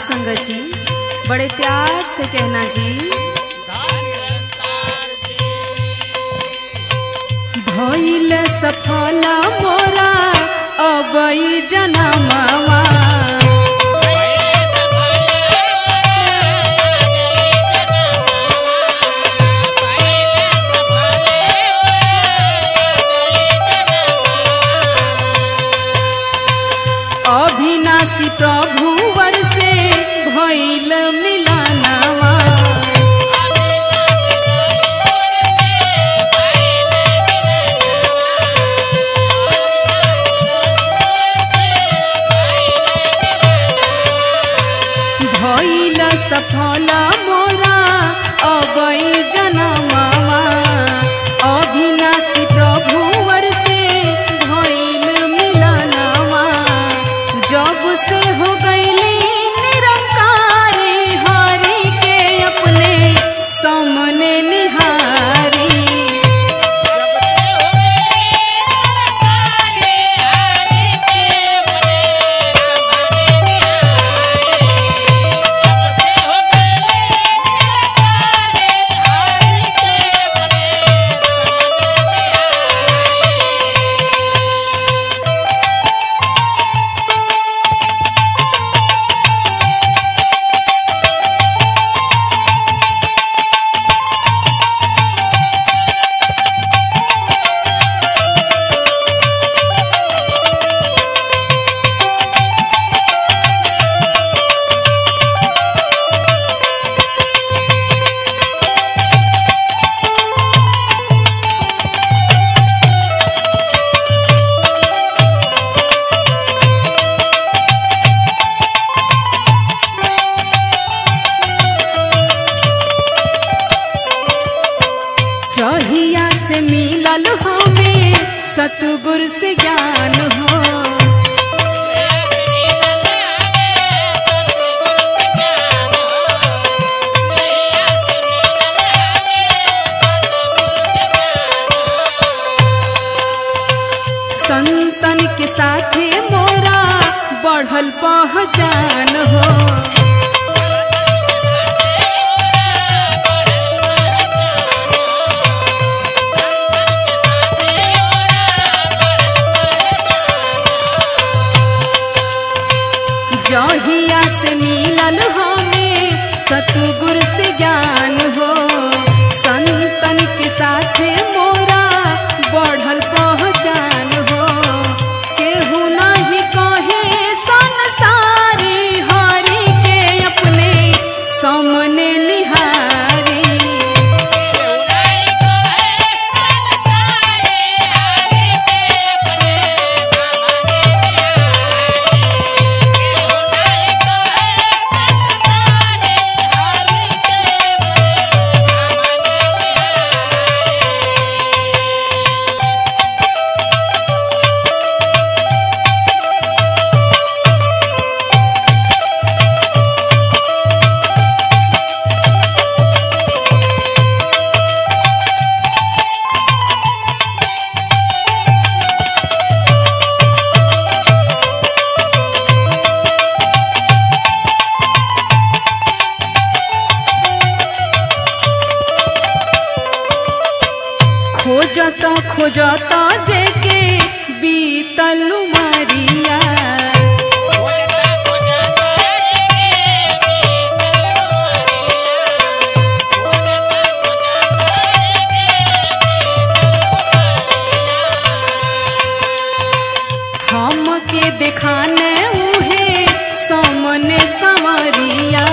संगत जी, बड़े प्यार से कहना जी। भइल सफल मोरा अबई जनमवा, अविनाशी प्रभु वर से भइल मिलनवा। भइल सफल मोरा अबई जनमवा, अविनाशी प्रभु वर से भइल मिलनवा। जब से हो गईली निरंकारी, हरि के अपने सामने निहारी। जहिया से मिलल हमें सतगुरु से ज्ञान हो, संतन के साथे मोरा बढ़ल पहचान हो। जहिया से मिलल हमें सतगुरु से ज्ञान हो, संतन के साथे मोरा बढ़ल पहचान हो। केहू नहीं कहे संसारी, हरि के अपने सामने निहारी। खोजता खोजता जेके बीतल उमरिया, हमके दिखाने उहे सामने संवरिया।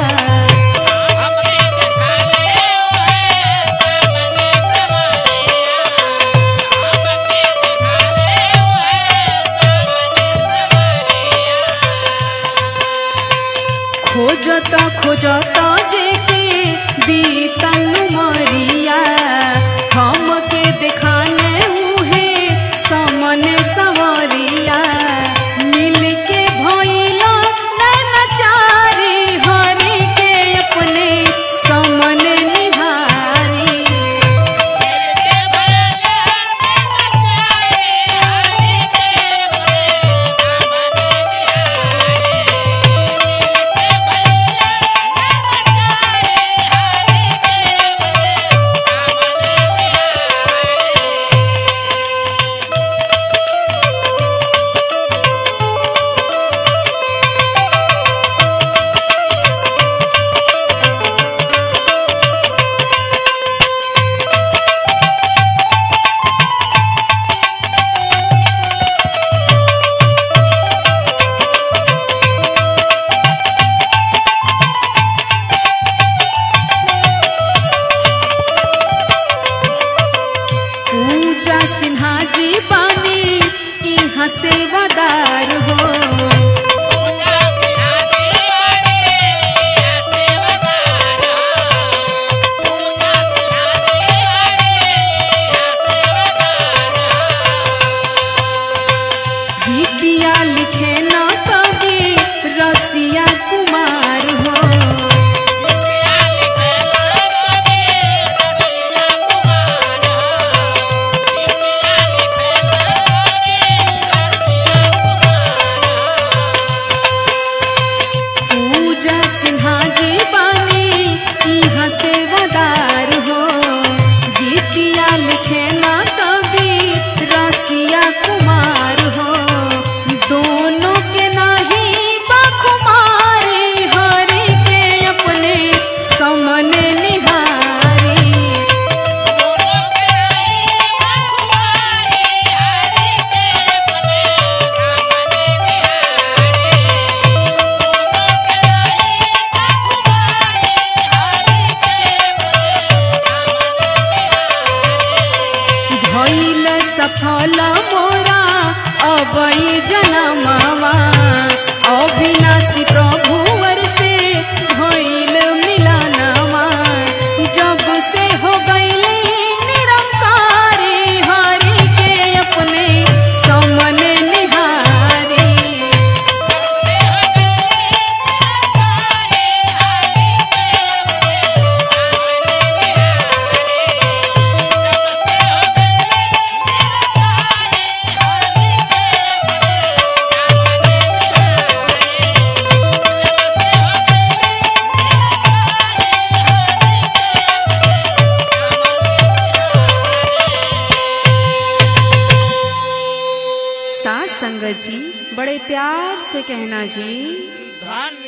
खोजता खोजता जेके बीतल उमरिया, हमके दिखाने उहे सामने संवरिया। मिलके भइला नैनाचारी, हरि के अपने सामने निहारी। सिन्हा जी बानी यहाँ सेवादार हो। गीतिया लिखे ना कवि रसिया कुमार हो। दोनों के नाही बखुमारी हरि के अपने सामने निहारी। भइल सफल मोरा अबई जनमवा। अविनाशी प्रभुवर से भइल मिलनवा। जब से हो गईली निरंकारी हरि के अपने सामने निहारी। सास संगत जी बड़े प्यार से कहना जी। धन